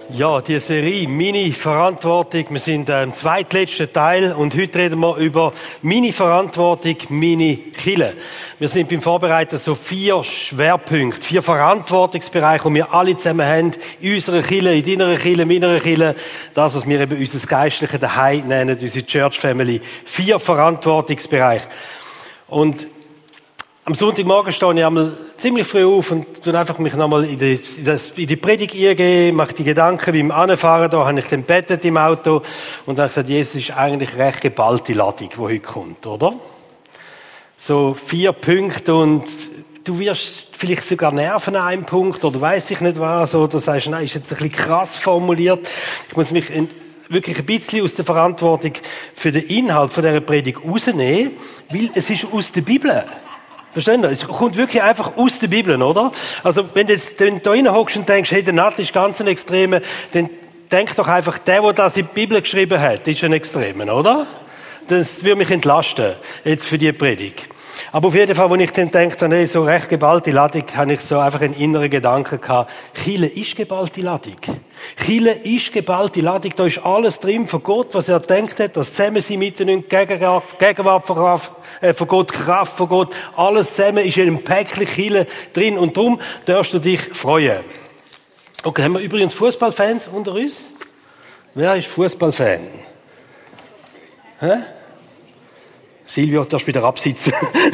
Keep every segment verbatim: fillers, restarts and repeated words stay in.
Ja, die Serie «Meine Verantwortung». Wir sind im zweitletzten Teil und heute reden wir über «Meine Verantwortung, meine Kirche». Wir sind beim Vorbereiten so vier Schwerpunkte, vier Verantwortungsbereiche, die wir alle zusammen haben, in unserer Kirche, in deiner Kirche, in meiner Kirche. Das, was wir eben unser geistliches Daheim nennen, unsere Church Family. Vier Verantwortungsbereiche. Und am Sonntagmorgen stehe ich einmal ziemlich früh auf und tue einfach mich nochmal in die, in, das, in die Predigt eingehen, mache die Gedanken beim Anfahren. Da habe ich dann bettet im Auto und habe gesagt, Jesus ist eigentlich recht geballte Ladung, die heute kommt, oder? So vier Punkte und du wirst vielleicht sogar nerven an einem Punkt oder weiss ich nicht was, oder sagst, nein, ist jetzt ein bisschen krass formuliert. Ich muss mich in, wirklich ein bisschen aus der Verantwortung für den Inhalt von dieser Predigt rausnehmen, weil es ist aus der Bibel. Verstehen Sie? Es kommt wirklich einfach aus der Bibel, oder? Also, wenn du jetzt wenn du da reinhockst und denkst, hey, der Nat ist ganz ein Extremer, dann denk doch einfach, der, der das in die Bibel geschrieben hat, ist ein Extremer, oder? Das würde mich entlasten, jetzt für die Predigt. Aber auf jeden Fall, als ich dann denke, hey, so recht geballte Ladung, habe ich so einfach einen inneren Gedanken gehabt. Chile ist geballte Ladung. Chile ist geballte Ladung. Da ist alles drin von Gott, was er denkt hat, das Zusammensein miteinander, Gegenwart von, Kraft, äh, von Gott, Kraft von Gott. Alles zusammen ist in einem Päckchen Chile drin. Und darum darfst du dich freuen. Okay, haben wir übrigens Fußballfans unter uns? Wer ist Fußballfan? Hä? Silvio, du darfst wieder absitzen.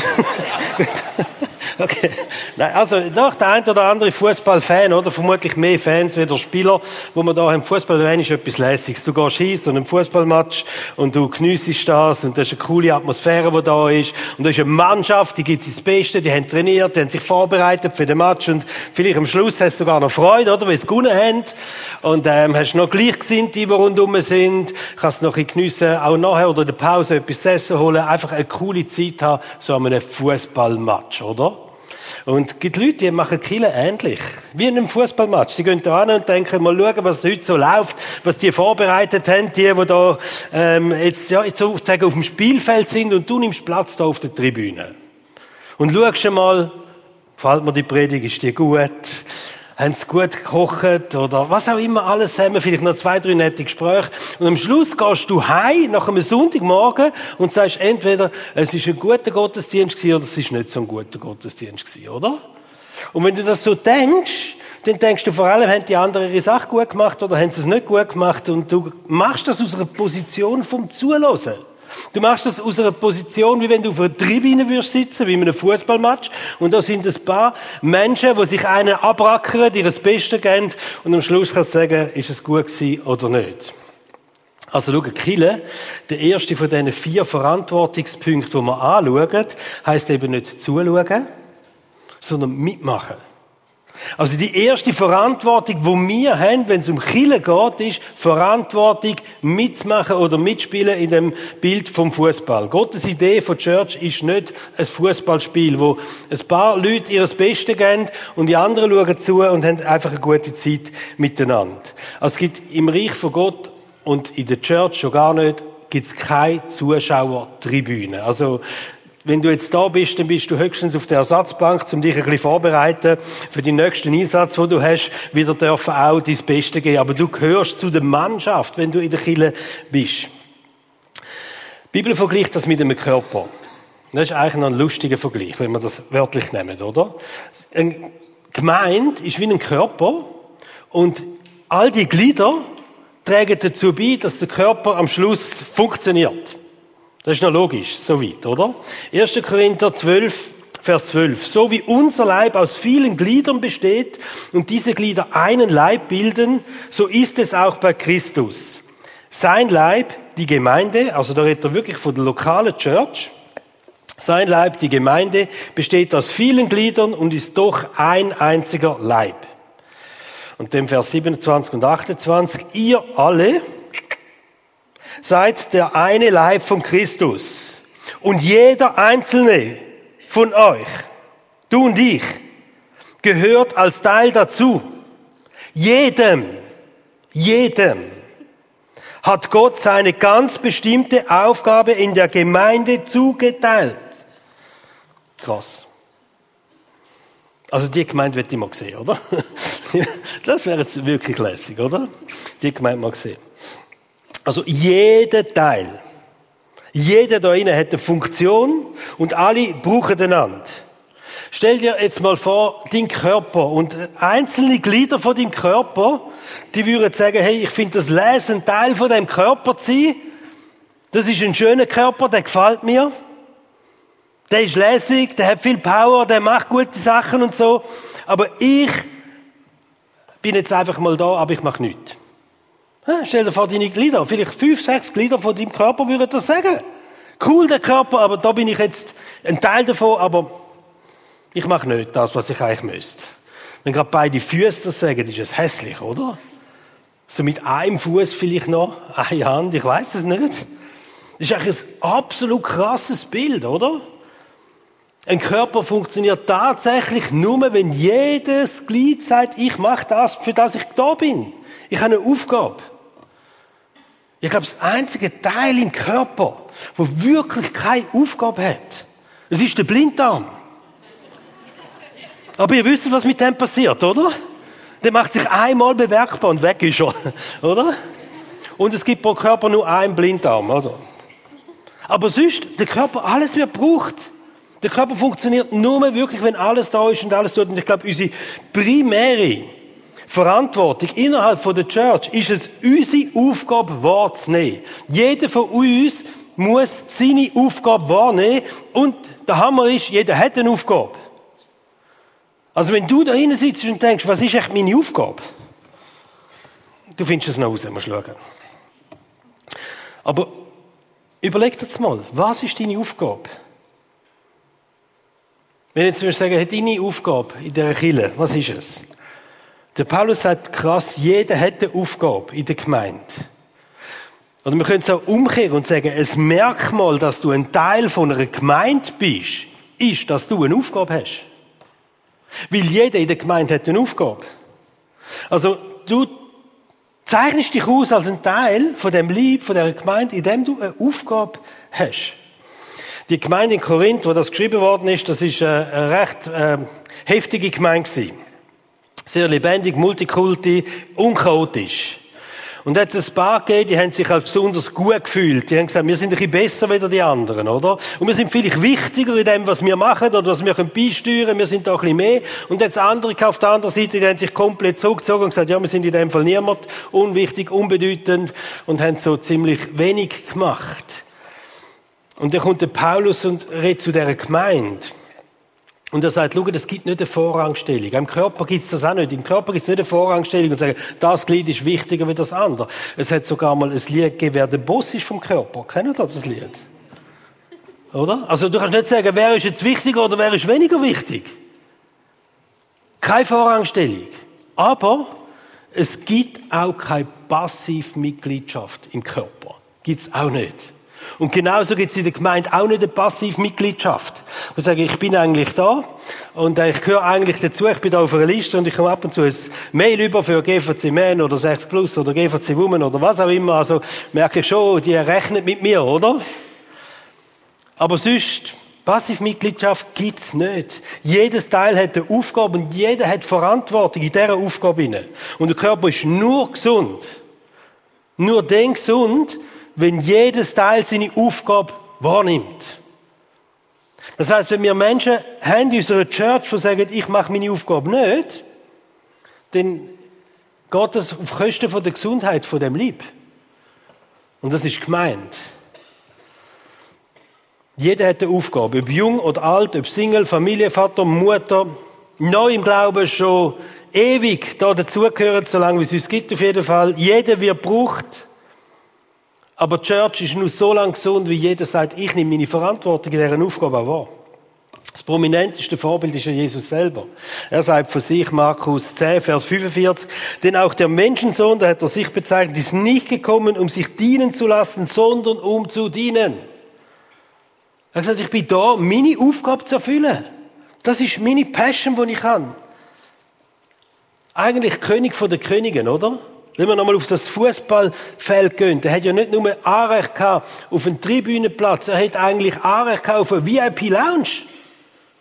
Okay. Nein, also, doch, der ein oder andere Fußballfan, oder? Vermutlich mehr Fans wie der Spieler, wo man da im Fußball ist etwas Lässiges. Du gehst hin, so einem Fußballmatch, und du geniessest das, und das ist eine coole Atmosphäre, die da ist. Und da ist eine Mannschaft, die gibt das Beste, die haben trainiert, die haben sich vorbereitet für den Match, und vielleicht am Schluss hast du sogar noch Freude, oder? Weil sie gewonnen haben. Und, ähm, hast noch Gleichgesinnte, die rundherum sind. Kannst noch ein geniessen, auch nachher oder in der Pause etwas zu essen holen. Einfach eine coole Zeit haben, so an einem Fußballmatch, oder? Und es gibt Leute, die machen Kirche ähnlich. Wie in einem Fußballmatch. Sie gehen da hin und denken, mal schauen, was heute so läuft, was die vorbereitet haben, die, die da, ähm, jetzt, ja, jetzt sozusagen auf dem Spielfeld sind, und du nimmst Platz da auf der Tribüne. Und schaust mal, gefällt mir die Predigt, ist die gut? Haben sie gut gekocht oder was auch immer alles haben wir, vielleicht noch zwei, drei nette Gespräche. Und am Schluss gehst du heim nach einem Sonntagmorgen und sagst entweder, es ist ein guter Gottesdienst gewesen oder es ist nicht so ein guter Gottesdienst gewesen, oder? Und wenn du das so denkst, dann denkst du vor allem, haben die anderen ihre Sache gut gemacht oder haben sie es nicht gut gemacht, und du machst das aus einer Position vom Zuhören. Du machst das aus einer Position, wie wenn du auf einer Tribüne würdest sitzen, wie in einem Fußballmatch. Und da sind ein paar Menschen, die sich einen abrackern, die das Beste geben. Und am Schluss kannst du sagen, ist es gut gewesen oder nicht. Also schau, Kirche, der erste von diesen vier Verantwortungspunkten, die wir anschauen, heisst eben nicht zuschauen, sondern mitmachen. Also die erste Verantwortung, die wir haben, wenn es um Kirche geht, ist Verantwortung mitzumachen oder mitspielen in dem Bild vom Fußball. Gottes Idee von Church ist nicht ein Fußballspiel, wo ein paar Leute ihr Bestes geben und die anderen schauen zu und haben einfach eine gute Zeit miteinander. Also es gibt im Reich von Gott und in der Church schon gar nicht, gibt es keine Zuschauertribüne. Also wenn du jetzt da bist, dann bist du höchstens auf der Ersatzbank, um dich ein bisschen vorzubereiten für den nächsten Einsatz, den du hast. Wieder dürfen auch dein Bestes geben. Aber du gehörst zu der Mannschaft, wenn du in der Kirche bist. Die Bibel vergleicht das mit einem Körper. Das ist eigentlich noch ein lustiger Vergleich, wenn wir das wörtlich nehmen, oder? Eine Gemeinde ist wie ein Körper, und all die Glieder tragen dazu bei, dass der Körper am Schluss funktioniert. Das ist noch logisch, soweit, oder? erster Korinther zwölf, Vers zwölf. So wie unser Leib aus vielen Gliedern besteht und diese Glieder einen Leib bilden, so ist es auch bei Christus. Sein Leib, die Gemeinde, also da redet er wirklich von der lokalen Church, sein Leib, die Gemeinde, besteht aus vielen Gliedern und ist doch ein einziger Leib. Und dem Vers siebenundzwanzig und achtundzwanzig, ihr alle seid der eine Leib von Christus. Und jeder einzelne von euch, du und ich, gehört als Teil dazu. Jedem, jedem hat Gott seine ganz bestimmte Aufgabe in der Gemeinde zugeteilt. Krass. Also die Gemeinde wird ich mal sehen, oder? Das wäre jetzt wirklich lässig, oder? Die Gemeinde mal sehen. Also jeder Teil, jeder da innen hat eine Funktion und alle brauchen einander. Stell dir jetzt mal vor, dein Körper und einzelne Glieder von deinem Körper, die würden sagen, hey, ich finde das Lesen ein Teil von deinem Körper zu sein. Das ist ein schöner Körper, der gefällt mir. Der ist lässig, der hat viel Power, der macht gute Sachen und so. Aber ich bin jetzt einfach mal da, aber ich mache nichts. Ja, stell dir vor, deine Glieder, vielleicht fünf, sechs Glieder von deinem Körper würden das sagen. Cool, der Körper, aber da bin ich jetzt ein Teil davon, aber ich mache nicht das, was ich eigentlich müsste. Wenn gerade beide Füße das sagen, ist es hässlich, oder? So mit einem Fuß vielleicht noch, eine Hand, ich weiß es nicht. Das ist eigentlich ein absolut krasses Bild, oder? Ein Körper funktioniert tatsächlich nur, wenn jedes Glied sagt, ich mache das, für das ich da bin. Ich habe eine Aufgabe. Ich glaube, das einzige Teil im Körper, wo wirklich keine Aufgabe hat, das ist der Blinddarm. Aber ihr wisst, was mit dem passiert, oder? Der macht sich einmal bemerkbar und weg ist er, oder? Und es gibt pro Körper nur einen Blinddarm, also. Aber sonst, der Körper, alles wird gebraucht. Der Körper funktioniert nur wirklich, wenn alles da ist und alles tut. Und ich glaube, unsere primäre Verantwortung innerhalb von der Church ist es, unsere Aufgabe wahrzunehmen. Jeder von uns muss seine Aufgabe wahrnehmen. Und der Hammer ist, jeder hat eine Aufgabe. Also wenn du da hinten sitzt und denkst, was ist echt meine Aufgabe? Du findest es noch raus, musst schauen. Aber überleg dir jetzt mal, was ist deine Aufgabe? Wenn ich jetzt sagen, hey, deine Aufgabe in dieser Kirche, was ist es? Der Paulus sagt krass, jeder hat eine Aufgabe in der Gemeinde. Oder wir können es auch umkehren und sagen, ein Merkmal, dass du ein Teil von einer Gemeinde bist, ist, dass du eine Aufgabe hast. Weil jeder in der Gemeinde hat eine Aufgabe. Also du zeichnest dich aus als ein Teil von dem Leib, von dieser Gemeinde, indem du eine Aufgabe hast. Die Gemeinde in Korinth, wo das geschrieben worden ist, das ist eine recht äh, heftige Gemeinde gewesen. Sehr lebendig, multikulti, unchaotisch. Und jetzt ein paar gegeben, die haben sich als besonders gut gefühlt. Die haben gesagt, wir sind ein bisschen besser als die anderen, oder? Und wir sind vielleicht wichtiger in dem, was wir machen, oder was wir beisteuern können. Wir sind da ein bisschen mehr. Und jetzt andere auf der anderen Seite, die haben sich komplett zurückgezogen und gesagt, ja, wir sind in dem Fall niemand unwichtig, unbedeutend und haben so ziemlich wenig gemacht. Und dann kommt der Paulus und redet zu dieser Gemeinde. Und er sagt, schau, es gibt nicht eine Vorrangstellung. Im Körper gibt es das auch nicht. Im Körper gibt es nicht eine Vorrangstellung und sagen, das Glied ist wichtiger als das andere. Es hat sogar mal ein Lied gegeben, wer der Boss ist vom Körper. Kennt ihr das Lied? Oder? Also du kannst nicht sagen, wer ist jetzt wichtiger oder wer ist weniger wichtig. Keine Vorrangstellung. Aber es gibt auch keine Passivmitgliedschaft im Körper. Gibt es auch nicht. Und genauso gibt es in der Gemeinde auch nicht eine Passivmitgliedschaft. Ich sage, ich bin eigentlich da und ich gehöre eigentlich dazu, ich bin da auf einer Liste und ich komme ab und zu ein Mail über für G V C Man oder sechzig plus oder G V C Women oder was auch immer. Also merke ich schon, die rechnen mit mir, oder? Aber sonst, Passivmitgliedschaft gibt's nicht. Jedes Teil hat eine Aufgabe und jeder hat Verantwortung in dieser Aufgabe hinein. Und der Körper ist nur gesund. Nur dann gesund, wenn jedes Teil seine Aufgabe wahrnimmt. Das heißt, wenn wir Menschen haben in unserer Church, die sagen, ich mache meine Aufgabe nicht, dann geht das auf Kosten von der Gesundheit von dem Leib. Und das ist gemeint. Jeder hat eine Aufgabe, ob jung oder alt, ob Single, Familie, Vater, Mutter, neu im Glauben schon ewig da dazugehören, solange es uns gibt auf jeden Fall. Jeder wird gebraucht. Aber die Church ist nur so lange gesund, wie jeder sagt, ich nehme meine Verantwortung in dieser Aufgabe auch wahr. Das prominenteste Vorbild ist ja Jesus selber. Er sagt von sich, Markus zehn, Vers fünfundvierzig, denn auch der Menschensohn, da hat er sich bezeichnet, ist nicht gekommen, um sich dienen zu lassen, sondern um zu dienen. Er hat gesagt, ich bin da, meine Aufgabe zu erfüllen. Das ist meine Passion, die ich habe. Eigentlich König von den Königen, oder? Wenn wir nochmal auf das Fußballfeld gehen, der hat ja nicht nur Anrecht gehabt auf einen Tribünenplatz, er hat eigentlich Anrecht gehabt auf eine V I P-Lounge.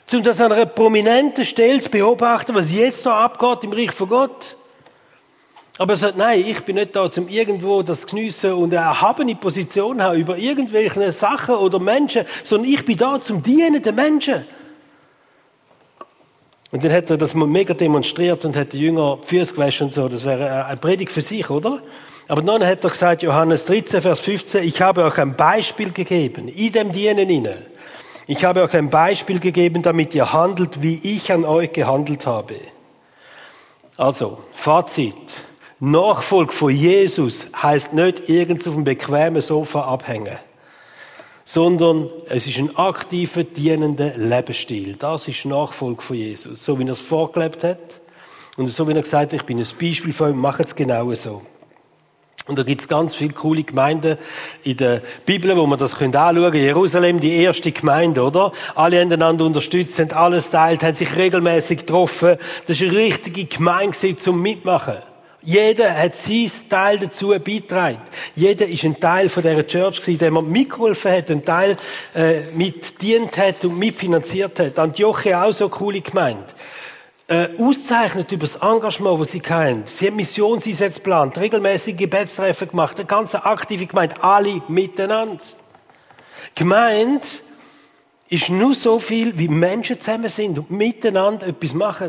Um das an einer prominenten Stelle zu beobachten, was jetzt da abgeht im Reich von Gott. Aber er sagt, nein, ich bin nicht da, um irgendwo das zu geniessen und eine erhabene Position haben über irgendwelche Sachen oder Menschen, sondern ich bin da, zum Dienen der Menschen. Und dann hat er das mega demonstriert und hat die Jünger die Füße gewaschen und so. Das wäre eine Predigt für sich, oder? Aber dann hat er gesagt, Johannes dreizehn, Vers fünfzehn, ich habe euch ein Beispiel gegeben, in dem Dienen inne. Ich habe euch ein Beispiel gegeben, damit ihr handelt, wie ich an euch gehandelt habe. Also, Fazit. Nachfolge von Jesus heisst nicht irgend auf einem bequemen Sofa abhängen, sondern es ist ein aktiver, dienender Lebensstil. Das ist Nachfolge von Jesus. So wie er es vorgelebt hat und so wie er gesagt hat, ich bin ein Beispiel für euch, macht es genau so. Und da gibt es ganz viele coole Gemeinden in der Bibel, wo man das anschauen können. Jerusalem, die erste Gemeinde, oder? Alle haben einander unterstützt, haben alles teilt, haben sich regelmäßig getroffen. Das war eine richtige Gemeinde zum Mitmachen. Jeder hat sein Teil dazu beigetragen. Jeder ist ein Teil von dieser Church gewesen, der man mitgeholfen hat, ein Teil äh, mitdient hat und mitfinanziert hat. Antiochia auch so eine coole Gemeinde. Äh, auszeichnet über das Engagement, das sie hatten. Sie haben Missionseinsätze geplant, regelmäßige Gebetstreffen gemacht, eine ganz aktive Gemeinde, alle miteinander. Gemeinde ist nur so viel, wie Menschen zusammen sind und miteinander etwas machen.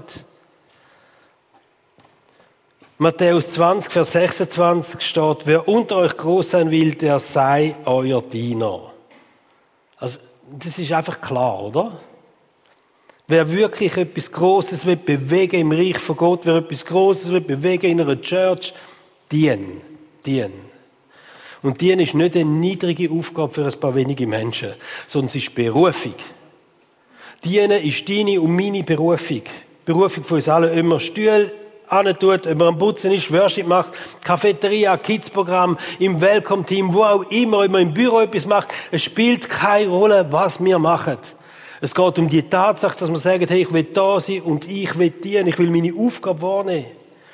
Matthäus zwanzig, Vers sechsundzwanzig steht, wer unter euch groß sein will, der sei euer Diener. Also, das ist einfach klar, oder? Wer wirklich etwas Grosses will bewegen im Reich von Gott, wer etwas Grosses will bewegen in einer Church, dien, dien. Und dien ist nicht eine niedrige Aufgabe für ein paar wenige Menschen, sondern es ist Berufung. Dienen ist deine und meine Berufung. Berufung von uns allen, immer Stühle antut, ob man am Putzen ist, Worship macht, Cafeteria, Kids-Programm, im Welcome-Team, wo auch immer, ob man im Büro etwas macht. Es spielt keine Rolle, was wir machen. Es geht um die Tatsache, dass wir sagen, hey, ich will da sein und ich will dienen, ich will meine Aufgabe wahrnehmen.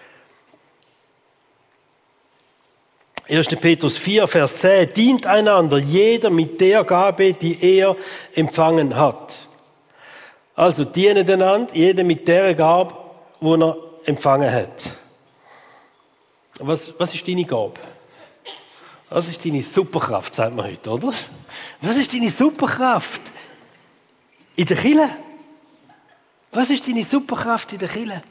erster Petrus vier, Vers zehn, dient einander jeder mit der Gabe, die er empfangen hat. Also dienen einander, jeder mit der Gabe, die er empfangen hat. Was, was ist deine Gabe? Was ist deine Superkraft, sagt man heute, oder? Was ist deine Superkraft? In der Kirche? Was ist deine Superkraft in der Kirche?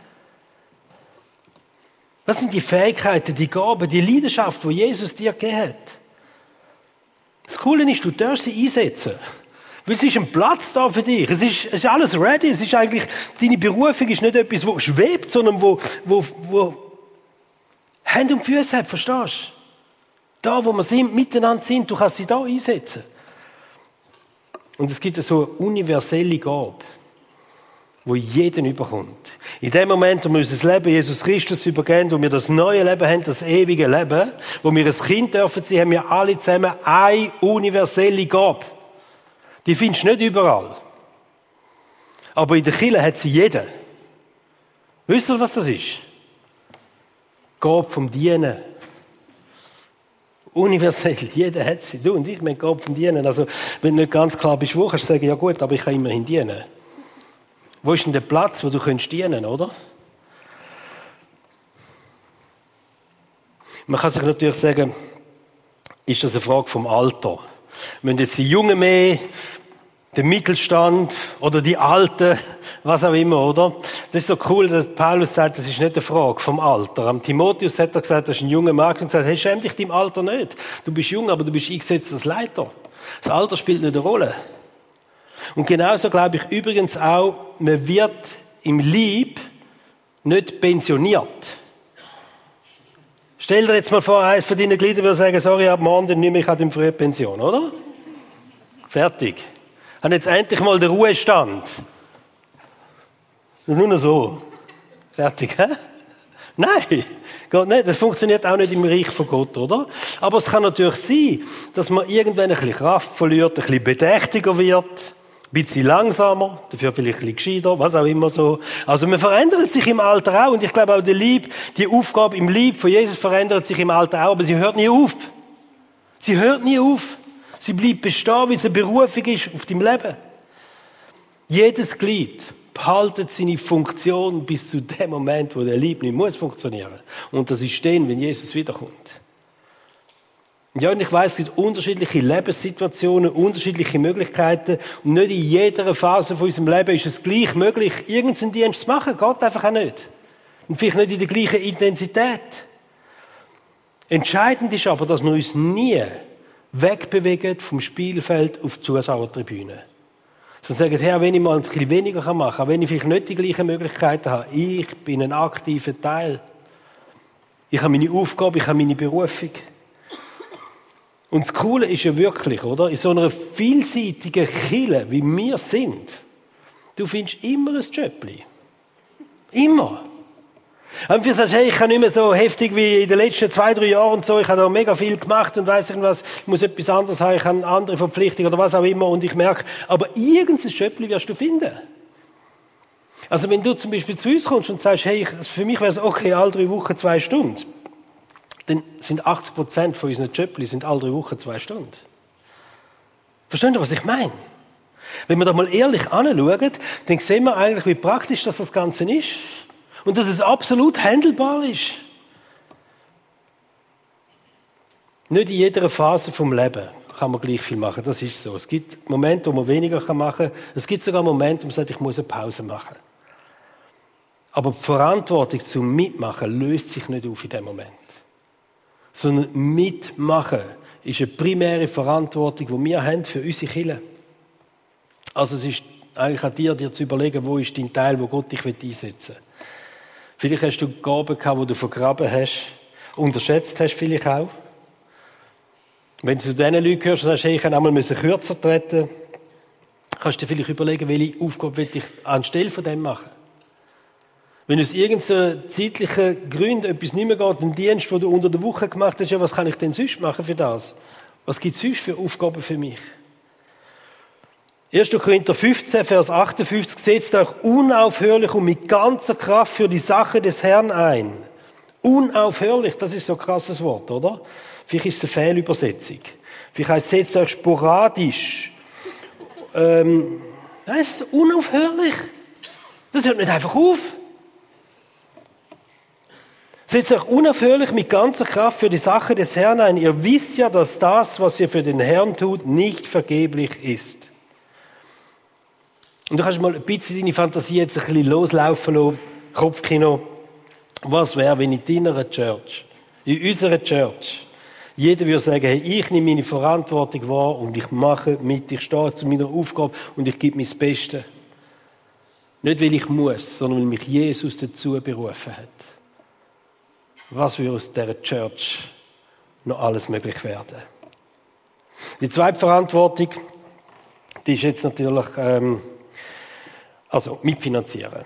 Was sind die Fähigkeiten, die Gaben, die Leidenschaft, die Jesus dir gegeben hat? Das Coole ist, du darfst sie einsetzen. Weil es ist ein Platz da für dich. Es ist, es ist alles ready. Es ist eigentlich, deine Berufung ist nicht etwas, wo schwebt, sondern wo, wo, wo Hände und Füße hat, verstehst du? Da, wo wir sind, miteinander sind, du kannst sie da einsetzen. Und es gibt so eine universelle Gabe, wo jeden überkommt. In dem Moment, wo wir unser Leben Jesus Christus übergeben, wo wir das neue Leben haben, das ewige Leben, wo wir ein Kind dürfen sein, haben wir alle zusammen eine universelle Gabe. Die findest du nicht überall. Aber in der Kirche hat sie jeder. Wisst ihr, was das ist? Gabe vom Dienen. Universell, jeder hat sie. Du und ich, wir Gabe vom Dienen. Also, wenn du nicht ganz klar bist, wo, kannst du sagen, ja gut, aber ich kann immerhin dienen. Wo ist denn der Platz, wo du könntest dienen, oder? Man kann sich natürlich sagen, ist das eine Frage vom Alter? Wenn jetzt die Jungen mehr, der Mittelstand oder die Alten, was auch immer, oder? Das ist so cool, dass Paulus sagt, das ist nicht eine Frage vom Alter. Am Timotheus hat er gesagt, das ist ein junger Mann und gesagt, hey, schäm dich deinem Alter nicht. Du bist jung, aber du bist eingesetzt als Leiter. Das Alter spielt nicht eine Rolle. Und genauso glaube ich übrigens auch, man wird im Lieb nicht pensioniert. Stell dir jetzt mal vor, eines von deinen Gliedern würde sagen, sorry, ab morgen dann nicht mehr, ich habe in frühe Pension, oder? Fertig. Haben jetzt endlich mal den Ruhestand. Nur noch so. Fertig, hä? Nein, geht nicht. Das funktioniert auch nicht im Reich von Gott, oder? Aber es kann natürlich sein, dass man irgendwann ein bisschen Kraft verliert, ein bisschen bedächtiger wird, ein bisschen langsamer, dafür vielleicht ein bisschen gescheiter, was auch immer so. Also man verändert sich im Alter auch und ich glaube auch der Lieb, die Aufgabe im Lieb von Jesus verändert sich im Alter auch, aber sie hört nie auf. Sie hört nie auf. Sie bleibt bestehen, wie es eine Berufung ist auf deinem Leben. Jedes Glied behaltet seine Funktion bis zu dem Moment, wo der Leib nicht muss funktionieren. Und das ist stehen, wenn Jesus wiederkommt. Ja, und ich weiss, es gibt unterschiedliche Lebenssituationen, unterschiedliche Möglichkeiten. Und nicht in jeder Phase von unserem Leben ist es gleich möglich, irgendeinen Dienst zu machen. Geht einfach auch nicht. Und vielleicht nicht in der gleichen Intensität. Entscheidend ist aber, dass wir uns nie wegbewegen vom Spielfeld auf die Zuschauertribüne. Sondern sagen, Herr, wenn ich mal ein bisschen weniger machen kann, wenn ich vielleicht nicht die gleichen Möglichkeiten habe, ich bin ein aktiver Teil. Ich habe meine Aufgabe, ich habe meine Berufung. Und das Coole ist ja wirklich, oder? In so einer vielseitigen Kirche, wie wir sind, du findest immer ein Jöppli. Immer. Und du sagst, hey, ich kann nicht mehr so heftig wie in den letzten zwei, drei Jahren und so, ich habe da mega viel gemacht und weiss irgendwas, ich muss etwas anderes haben, ich habe andere Verpflichtungen oder was auch immer und ich merke, aber irgendein Jöppli wirst du finden. Also wenn du zum Beispiel zu uns kommst und sagst, hey, für mich wäre es okay, alle drei Wochen zwei Stunden, dann sind achtzig Prozent von unseren Jöppli sind alle drei Wochen zwei Stunden. Verstehen Sie, was ich meine? Wenn wir da mal ehrlich anschauen, dann sehen wir eigentlich, wie praktisch das, das Ganze ist. Und dass es absolut handelbar ist. Nicht in jeder Phase vom Leben kann man gleich viel machen. Das ist so. Es gibt Momente, wo man weniger machen kann. Es gibt sogar Momente, wo man sagt, ich muss eine Pause machen. Aber die Verantwortung zum Mitmachen löst sich nicht auf in dem Moment. Sondern Mitmachen ist eine primäre Verantwortung, die wir haben für unsere Kirche. Also es ist eigentlich an dir, dir zu überlegen, wo ist dein Teil, wo Gott dich einsetzen will. Vielleicht hast du Gaben gehabt, die du vergraben hast, unterschätzt hast vielleicht auch. Wenn du zu diesen Leuten gehörst und sagst, hey, ich kann einmal kürzer treten, kannst du dir vielleicht überlegen, welche Aufgabe will ich anstelle von dem machen. Wenn aus irgendeinen zeitlichen Gründen etwas nicht mehr geht, einen Dienst, den du unter der Woche gemacht hast, ja, was kann ich denn sonst machen für das? Was gibt es sonst für Aufgaben für mich? erster Korinther fünfzehn, Vers achtundfünfzig, setzt euch unaufhörlich und mit ganzer Kraft für die Sache des Herrn ein. Unaufhörlich, das ist so ein krasses Wort, oder? Vielleicht ist es eine Fehlübersetzung. Vielleicht heißt es, setzt euch sporadisch. Ähm, nein, es ist unaufhörlich. Das hört nicht einfach auf. Setzt euch unaufhörlich mit ganzer Kraft für die Sache des Herrn ein. Ihr wisst ja, dass das, was ihr für den Herrn tut, nicht vergeblich ist. Und du kannst mal ein bisschen deine Fantasie jetzt ein bisschen loslaufen lassen, Kopfkino. Was wäre, wenn in deiner Church, in unserer Church, jeder würde sagen, hey, ich nehme meine Verantwortung wahr und ich mache mit, ich stehe zu meiner Aufgabe und ich gebe mein Bestes. Nicht, weil ich muss, sondern weil mich Jesus dazu berufen hat. Was würde aus dieser Church noch alles möglich werden? Die zweite Verantwortung, die ist jetzt natürlich, ähm, also mitfinanzieren.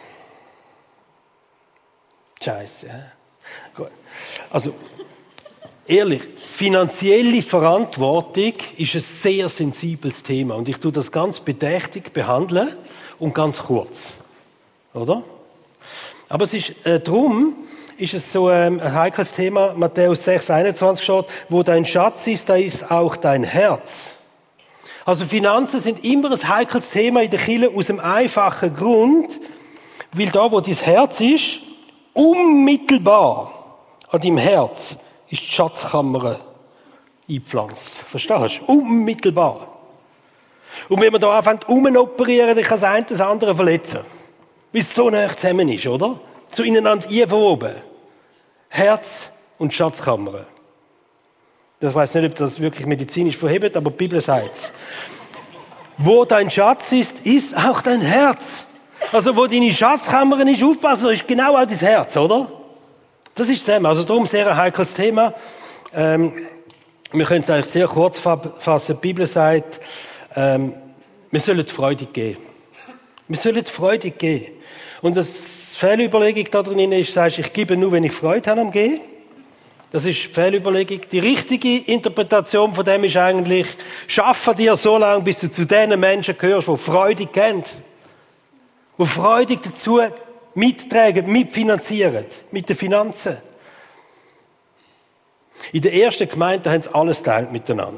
Scheiße. Gut. Also, ehrlich, finanzielle Verantwortung ist ein sehr sensibles Thema. Und ich tue das ganz bedächtig behandeln und ganz kurz. Oder? Aber es ist, äh, darum ist es so ähm, ein heikles Thema. Matthäus sechs, einundzwanzig steht, wo dein Schatz ist, da ist auch dein Herz. Also Finanzen sind immer ein heikles Thema in der Kirche aus dem einfachen Grund, weil da, wo dein Herz ist, unmittelbar an deinem Herz ist die Schatzkammer eingepflanzt. Verstehst du? Unmittelbar. Und wenn man da anfängt, umoperieren, dann kann das eine das andere verletzen. Weil es so nah zusammen ist, oder? So ineinander einverwoben. Herz und Schatzkammer. Ich weiß nicht, ob das wirklich medizinisch verhebt, aber die Bibel sagt es. Wo dein Schatz ist, ist auch dein Herz. Also wo deine Schatzkammer ist, aufpassen, ist genau auch dein Herz, oder? Das ist zusammen. Also darum sehr ein heikles Thema. Ähm, wir können es eigentlich sehr kurz fassen. Die Bibel sagt, ähm, wir sollen Freude geben. Wir sollen Freude geben. Und das Fehlüberlegung da drin ist, sagst, ich gebe nur, wenn ich Freude habe am Gehen. Das ist die Fehlüberlegung. Die richtige Interpretation von dem ist eigentlich, schaffe dir so lange, bis du zu den Menschen gehörst, die Freude kennen. Die freudig dazu mittragen, mitfinanzieren, mit den Finanzen. In der ersten Gemeinde haben sie alles geteilt miteinander.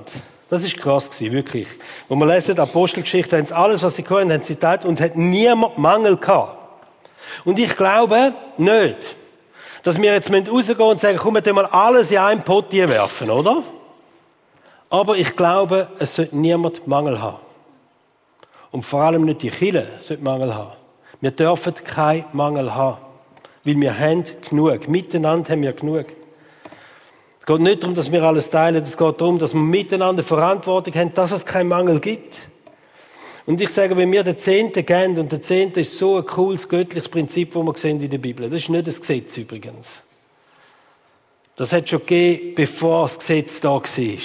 Das ist krass gewesen, wirklich. Wo man lesen, die Apostelgeschichte, haben sie alles, was sie können, haben sie geteilt und hat niemand Mangel gehabt. Und ich glaube nicht, dass wir jetzt rausgehen und sagen, komm, wir tun mal alles in einen Pott werfen, oder? Aber ich glaube, es sollte niemand Mangel haben. Und vor allem nicht die Kirche sollte Mangel haben. Wir dürfen keinen Mangel haben. Weil wir haben genug. Miteinander haben wir genug. Es geht nicht darum, dass wir alles teilen. Es geht darum, dass wir miteinander Verantwortung haben, dass es keinen Mangel gibt. Und ich sage, wenn wir den Zehnten geben, und der Zehnte ist so ein cooles, göttliches Prinzip, das wir sehen in der Bibel. Das ist nicht das Gesetz übrigens. Das hat es schon gegeben, bevor das Gesetz da war.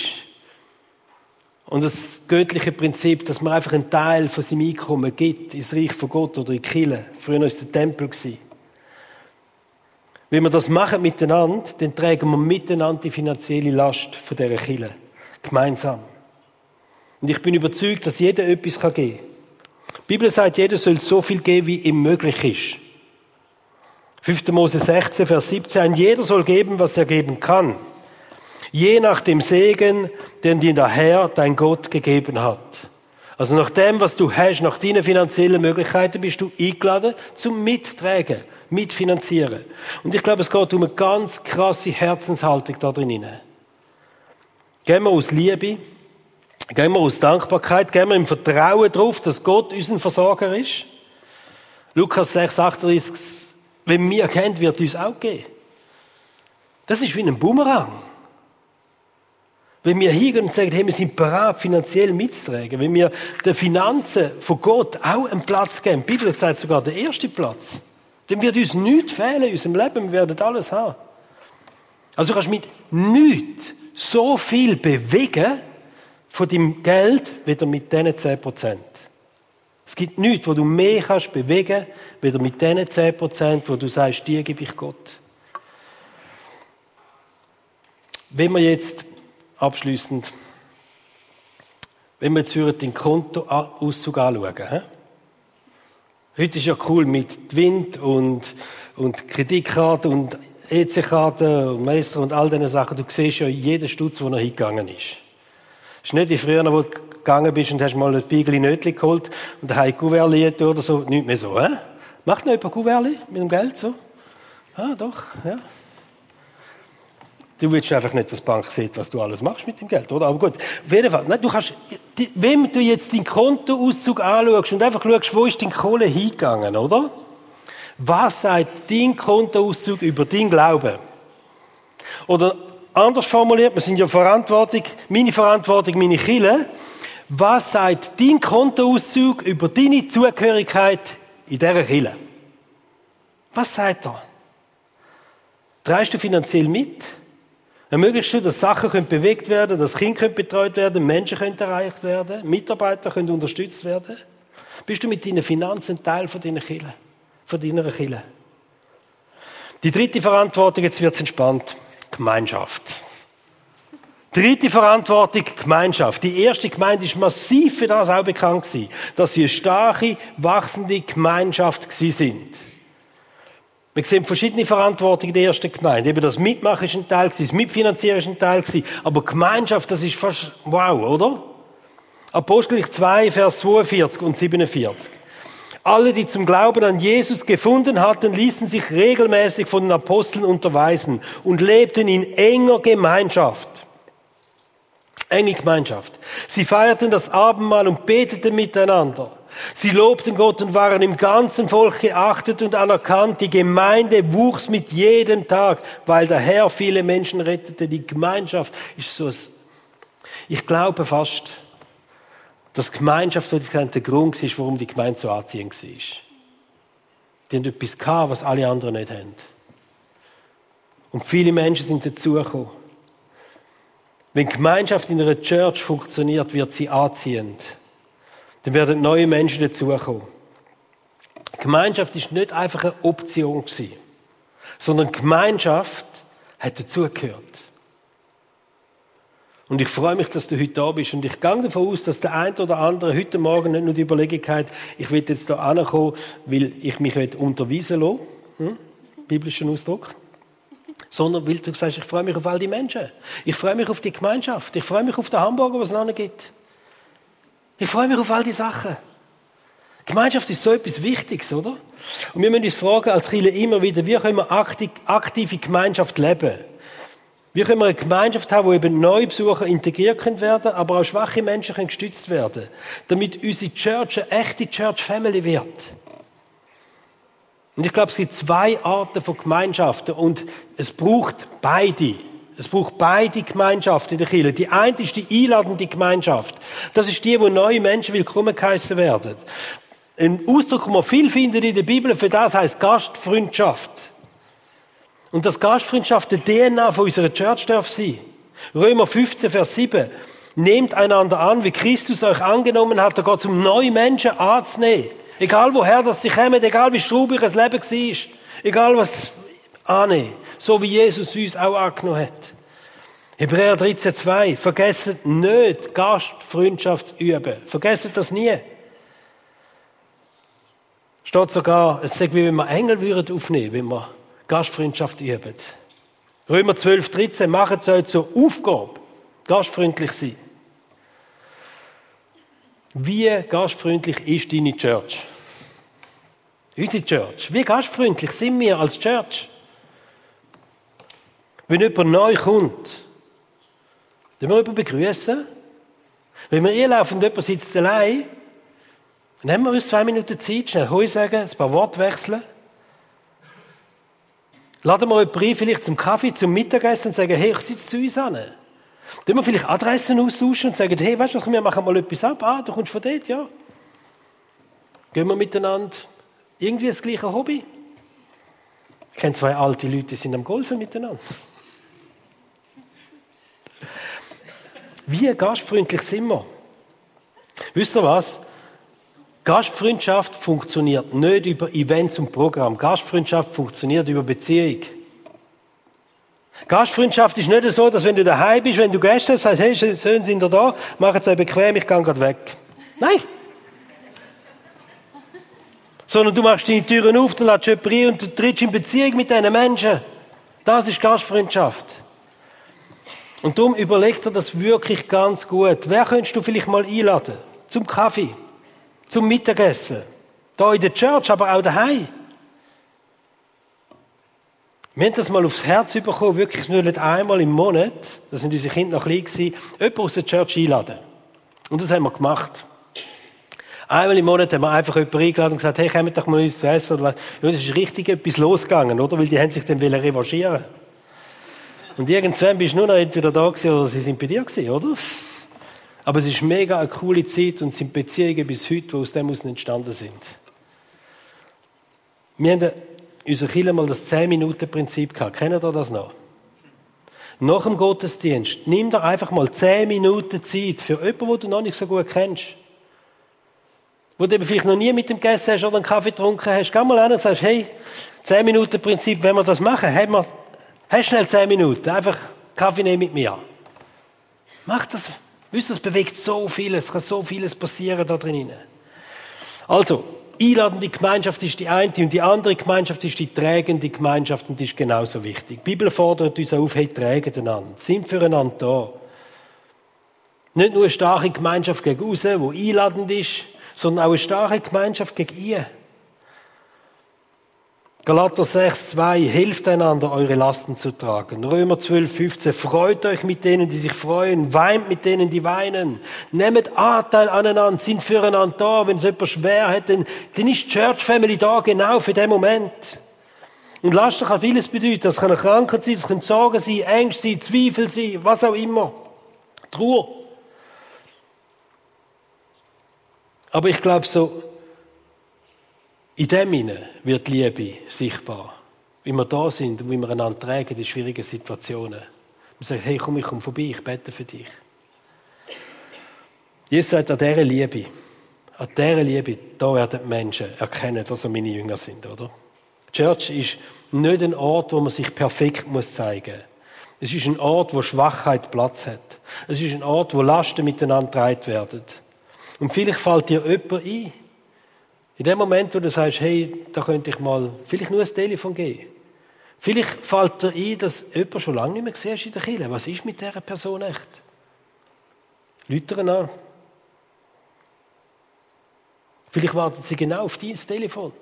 Und das göttliche Prinzip, dass man einfach einen Teil von seinem Einkommen gibt, ins Reich von Gott oder in die Kirche. Früher war es der Tempel. Wenn wir das machen miteinander, dann tragen wir miteinander die finanzielle Last von dieser Kirche. Gemeinsam. Und ich bin überzeugt, dass jeder etwas geben kann. Die Bibel sagt, jeder soll so viel geben, wie ihm möglich ist. fünfter Mose sechzehn, Vers siebzehn. Jeder soll geben, was er geben kann. Je nach dem Segen, den dir der Herr, dein Gott, gegeben hat. Also nach dem, was du hast, nach deinen finanziellen Möglichkeiten, bist du eingeladen zum Mittragen, Mitfinanzieren. Und ich glaube, es geht um eine ganz krasse Herzenshaltung da drin. Gehen wir aus Liebe, gehen wir aus Dankbarkeit, gehen wir im Vertrauen darauf, dass Gott unser Versorger ist. Lukas sechs, achtunddreißig, wenn wir kennt, wird uns auch geben. Das ist wie ein Bumerang. Wenn wir hingehen und sagen, hey, wir sind bereit, finanziell mitzutragen, wenn wir den Finanzen von Gott auch einen Platz geben, die Bibel sagt sogar den ersten Platz, dann wird uns nichts fehlen in unserem Leben, wir werden alles haben. Also du kannst mit nichts so viel bewegen von deinem Geld, wieder mit diesen zehn Prozent. Es gibt nichts, wo du mehr kannst bewegen, wieder mit diesen zehn Prozent, wo du sagst, die gebe ich Gott. Wenn wir jetzt abschliessend, wenn wir jetzt den Kontoauszug anschauen. He? Heute ist ja cool mit Wind und, und Kreditkarte und E C-Karte und Meister und all diese Sachen. Du siehst ja jeden Stutz, wo er hingegangen ist. Es ist nicht wie früher, wo du gegangen bist und hast mal ein Spiegel Nötli geholt und dann ein Kuvert oder so. Nicht mehr so. He? Macht noch jemand Kuvert mit dem Geld so? Ah, doch, ja. Du willst einfach nicht, dass die Bank sieht, was du alles machst mit dem Geld, oder? Aber gut, auf jeden Fall. Nein, du kannst, wenn du jetzt deinen Kontoauszug anschaust und einfach schaust, wo ist dein Kohle hingegangen, oder? Was sagt dein Kontoauszug über deinen Glauben? Oder anders formuliert, wir sind ja Verantwortung, meine Verantwortung, meine Kirche. Was sagt dein Kontoauszug über deine Zugehörigkeit in dieser Kirche? Was sagt er? Trägst du finanziell mit? Ermöglichst du, dass Sachen können bewegt werden, dass Kinder können betreut werden, Menschen können erreicht werden, Mitarbeiter können unterstützt werden? Bist du mit deinen Finanzen Teil von deiner Kirche, von deiner Kirche? Die dritte Verantwortung, jetzt wird es entspannt, Gemeinschaft. Dritte Verantwortung, Gemeinschaft. Die erste Gemeinde ist massiv für das auch bekannt gewesen, dass sie eine starke, wachsende Gemeinschaft gewesen sind. Wir sehen verschiedene Verantwortungen in der ersten Gemeinde. Eben das Mitmachen ist ein Teil, das Mitfinanzieren ist ein Teil, aber Gemeinschaft, das ist fast wow, oder? Apostelgeschichte zwei, Vers zweiundvierzig und siebenundvierzig. Alle, die zum Glauben an Jesus gefunden hatten, ließen sich regelmäßig von den Aposteln unterweisen und lebten in enger Gemeinschaft. Enge Gemeinschaft. Sie feierten das Abendmahl und beteten miteinander. Sie lobten Gott und waren im ganzen Volk geachtet und anerkannt. Die Gemeinde wuchs mit jedem Tag, weil der Herr viele Menschen rettete. Die Gemeinschaft ist so ein, ich glaube fast, dass Gemeinschaft, würde ich sagen, der Grund ist, warum die Gemeinde so anziehend war. Die haben etwas gehabt, was alle anderen nicht haben. Und viele Menschen sind dazugekommen. Wenn Gemeinschaft in einer Church funktioniert, wird sie anziehend. Dann werden neue Menschen dazukommen. Gemeinschaft ist nicht einfach eine Option gewesen, sondern Gemeinschaft hat dazugehört. Und ich freue mich, dass du heute da bist. Und ich gehe davon aus, dass der eine oder andere heute Morgen nicht nur die Überlegung hat, ich will jetzt hier ankommen, weil ich mich unterweisen lassen. Hm? Biblischen Ausdruck. Sondern weil du sagst, ich freue mich auf all die Menschen. Ich freue mich auf die Gemeinschaft. Ich freue mich auf den Hamburger, was es noch gibt. Ich freue mich auf all die Sachen. Gemeinschaft ist so etwas Wichtiges, oder? Und wir müssen uns fragen, als Kirche immer wieder, wie können wir aktive Gemeinschaft leben? Wie können wir eine Gemeinschaft haben, wo eben neue Besucher integriert werden können, aber auch schwache Menschen können gestützt werden, damit unsere Church eine echte Church Family wird. Und ich glaube, es gibt zwei Arten von Gemeinschaften und es braucht beide. Es braucht beide Gemeinschaften in der Kirche. Die eine ist die einladende Gemeinschaft. Das ist die, wo neue Menschen willkommen geheißen werden. Ein Ausdruck, den man viel findet in der Bibel, für das heisst Gastfreundschaft. Und das Gastfreundschaft der D N A von unserer Church darf sein. Römer fünfzehn, Vers sieben. Nehmt einander an, wie Christus euch angenommen hat, da geht es um neue Menschen anzunehmen. Egal woher das sie kommen, egal wie strubig das Leben war, egal was annehmen. So wie Jesus uns auch angenommen hat. Hebräer dreizehn, zwei. Vergesst nicht, Gastfreundschaft zu üben. Vergesst das nie. Steht sogar, es sagt, wie wenn wir Engel würden aufnehmen, wenn wir Gastfreundschaft üben. Römer zwölf, dreizehn. Macht es euch zur Aufgabe, gastfreundlich sein. Wie gastfreundlich ist deine Church? Unsere Church. Wie gastfreundlich sind wir als Church? Wenn jemand neu kommt, dann wir jemanden begrüßen. Wenn wir einlaufen und jemand sitzt allein, dann haben wir uns zwei Minuten Zeit, schnell Hoi sagen, ein paar Worte wechseln. Laden wir jemanden ein, vielleicht zum Kaffee, zum Mittagessen und sagen, hey, ich sitze zu uns an. Dann wir vielleicht Adressen austauschen und sagen, hey, weißt du, wir machen mal etwas ab. Ah, du kommst von dort, ja. Gehen wir miteinander irgendwie das gleiche Hobby? Ich kenne zwei alte Leute, die sind am Golfen miteinander. Wie gastfreundlich sind wir? Wisst ihr was? Gastfreundschaft funktioniert nicht über Events und Programm. Gastfreundschaft funktioniert über Beziehung. Gastfreundschaft ist nicht so, dass wenn du daheim bist, wenn du Gäste hast, sagst, hey, schön sind ihr da, macht es euch bequem, ich gehe gerade weg. Nein! Sondern du machst deine Türen auf, du lässt jemanden rein und du trittst in Beziehung mit diesen Menschen. Das ist Gastfreundschaft. Und darum überleg dir das wirklich ganz gut. Wer könntest du vielleicht mal einladen? Zum Kaffee, zum Mittagessen. Da in der Church, aber auch daheim. Wir haben das mal aufs Herz bekommen, wirklich nur nicht einmal im Monat, da sind unsere Kinder noch klein gewesen, jemanden aus der Church einladen. Und das haben wir gemacht. Einmal im Monat haben wir einfach jemanden eingeladen und gesagt, hey, kommt doch mal uns zu essen. Oder was. Ja, das ist richtig etwas losgegangen, oder? Weil die haben sich dann revanchieren. Und irgendwann bist du nur noch entweder da gewesen oder sie sind bei dir gewesen, oder? Aber es ist mega eine coole Zeit und es sind Beziehungen bis heute, die aus dem heraus entstanden sind. Wir haben unser Kirche mal das zehn-Minuten-Prinzip gehabt. Kennt ihr das noch? Nach dem Gottesdienst, nimm dir einfach mal zehn Minuten Zeit für jemanden, den du noch nicht so gut kennst. Wo du eben vielleicht noch nie mit dem gegessen hast oder einen Kaffee getrunken hast. Geh mal hin und sagst, hey, zehn-Minuten-Prinzip, wenn wir das machen, haben wir, hast schnell zehn Minuten, einfach Kaffee nehmen mit mir. Mach das. Wisst ihr, es bewegt so vieles, es kann so vieles passieren da drinnen. Also, einladende Gemeinschaft ist die eine und die andere Gemeinschaft ist die trägende Gemeinschaft und die ist genauso wichtig. Die Bibel fordert uns auf, hey, trägen einander, sind füreinander da. Nicht nur eine starke Gemeinschaft gegen raus, die einladend ist, sondern auch eine starke Gemeinschaft gegen ihr. Galater sechs, zwei, helft einander, eure Lasten zu tragen. Römer zwölf, fünfzehn, freut euch mit denen, die sich freuen, weint mit denen, die weinen. Nehmt Anteil aneinander, sind füreinander da. Wenn es jemand schwer hat, dann, dann ist die Church Family da, genau für den Moment. Und Lasten kann vieles bedeuten. Das kann eine Krankheit sein, das können Sorgen sein, Ängste sein, Zweifel sein, was auch immer. Trauer. Aber ich glaube so, in dem hinein wird Liebe sichtbar. Wie wir da sind und wie wir einander tragen in schwierigen Situationen. Man sagt, hey, komm, ich komme vorbei, ich bete für dich. Jesus sagt, an dieser Liebe, an dieser Liebe, da werden die Menschen erkennen, dass sie meine Jünger sind, oder? Die Church ist nicht ein Ort, wo man sich perfekt muss zeigen muss. Es ist ein Ort, wo Schwachheit Platz hat. Es ist ein Ort, wo Lasten miteinander getragen werden. Und vielleicht fällt dir jemand ein. In dem Moment, wo du sagst, hey, da könnte ich mal vielleicht nur ein Telefon geben. Vielleicht fällt dir ein, dass jemand schon lange nicht mehr gesehen ist in der Kirche. Was ist mit dieser Person echt? Läutet ihn an. Vielleicht wartet sie genau auf dein Telefon.